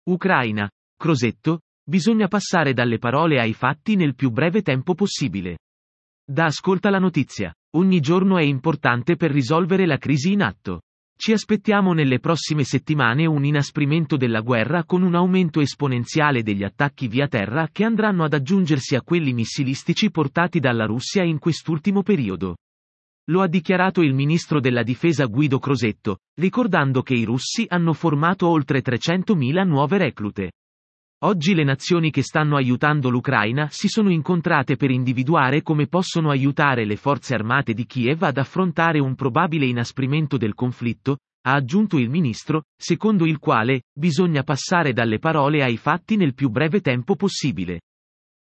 Ucraina. Crosetto, bisogna passare dalle parole ai fatti nel più breve tempo possibile. Da Ascolta la notizia. Ogni giorno è importante per risolvere la crisi in atto. Ci aspettiamo nelle prossime settimane un inasprimento della guerra con un aumento esponenziale degli attacchi via terra che andranno ad aggiungersi a quelli missilistici portati dalla Russia in quest'ultimo periodo. Lo ha dichiarato il ministro della difesa Guido Crosetto, ricordando che i russi hanno formato oltre 300.000 nuove reclute. Oggi le nazioni che stanno aiutando l'Ucraina si sono incontrate per individuare come possono aiutare le forze armate di Kiev ad affrontare un probabile inasprimento del conflitto, ha aggiunto il ministro, secondo il quale bisogna passare dalle parole ai fatti nel più breve tempo possibile.